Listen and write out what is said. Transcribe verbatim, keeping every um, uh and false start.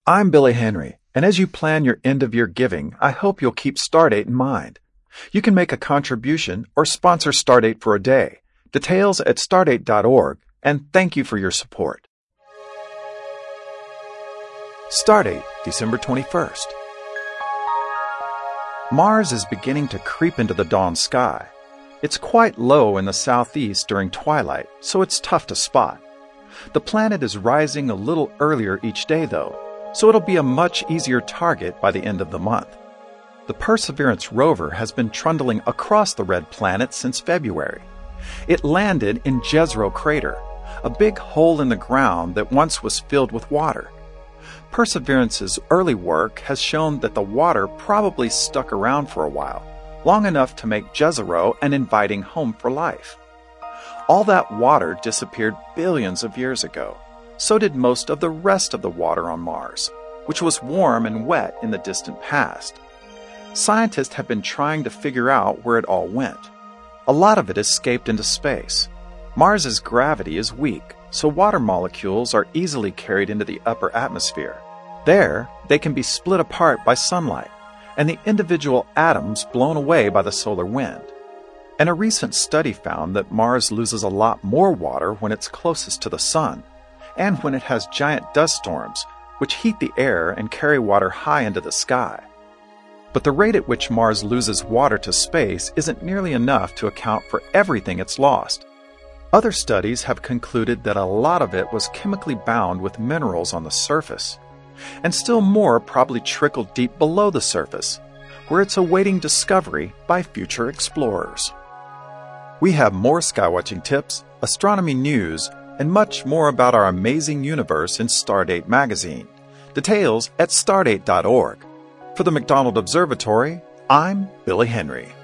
I'm Billy Henry, and as you plan your end-of-year giving, I hope you'll keep Stardate in mind. You can make a contribution or sponsor Stardate for a day. Details at stardate dot org, and thank you for your support. Stardate, December twenty-first. Mars is beginning to creep into the dawn sky. It's quite low in the southeast during twilight, so it's tough to spot. The planet is rising a little earlier each day, though, so it'll be a much easier target by the end of the month. The Perseverance rover has been trundling across the red planet since February. It landed in Jezero Crater, a big hole in the ground that once was filled with water. Perseverance's early work has shown that the water probably stuck around for a while, long enough to make Jezero an inviting home for life. All that water disappeared billions of years ago. So did most of the rest of the water on Mars, which was warm and wet in the distant past. Scientists have been trying to figure out where it all went. A lot of it escaped into space. Mars's gravity is weak, so water molecules are easily carried into the upper atmosphere. There, they can be split apart by sunlight, and the individual atoms blown away by the solar wind. And a recent study found that Mars loses a lot more water when it's closest to the sun, and when it has giant dust storms, which heat the air and carry water high into the sky. But the rate at which Mars loses water to space isn't nearly enough to account for everything it's lost. Other studies have concluded that a lot of it was chemically bound with minerals on the surface, and still more probably trickled deep below the surface, where it's awaiting discovery by future explorers. We have more skywatching tips, astronomy news, and much more about our amazing universe in Stardate magazine. Details at stardate dot org. For the McDonald Observatory, I'm Billy Henry.